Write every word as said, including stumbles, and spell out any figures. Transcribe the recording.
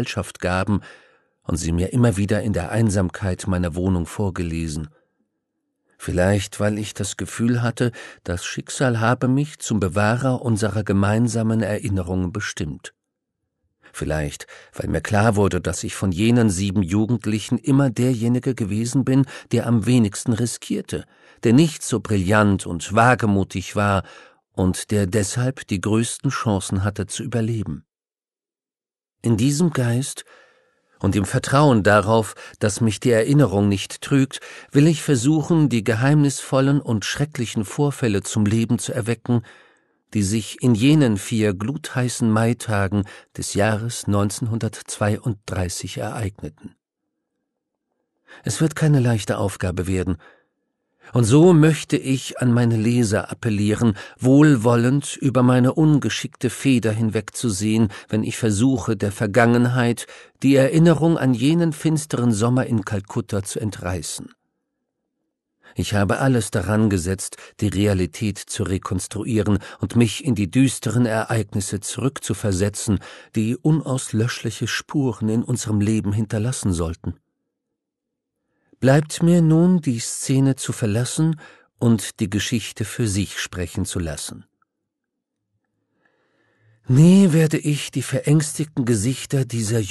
Gesellschaft gaben und sie mir immer wieder in der Einsamkeit meiner Wohnung vorgelesen. Vielleicht, weil ich das Gefühl hatte, das Schicksal habe mich zum Bewahrer unserer gemeinsamen Erinnerungen bestimmt. Vielleicht, weil mir klar wurde, dass ich von jenen sieben Jugendlichen immer derjenige gewesen bin, der am wenigsten riskierte, der nicht so brillant und wagemutig war und der deshalb die größten Chancen hatte zu überleben. In diesem Geist und im Vertrauen darauf, dass mich die Erinnerung nicht trügt, will ich versuchen, die geheimnisvollen und schrecklichen Vorfälle zum Leben zu erwecken, die sich in jenen vier glutheißen Maitagen des Jahres neunzehnhundertzweiunddreißig ereigneten. Es wird keine leichte Aufgabe werden, und so möchte ich an meine Leser appellieren, wohlwollend über meine ungeschickte Feder hinwegzusehen, wenn ich versuche, der Vergangenheit die Erinnerung an jenen finsteren Sommer in Kalkutta zu entreißen. Ich habe alles daran gesetzt, die Realität zu rekonstruieren und mich in die düsteren Ereignisse zurückzuversetzen, die unauslöschliche Spuren in unserem Leben hinterlassen sollten. Bleibt mir nun, die Szene zu verlassen und die Geschichte für sich sprechen zu lassen. Nie werde ich die verängstigten Gesichter dieser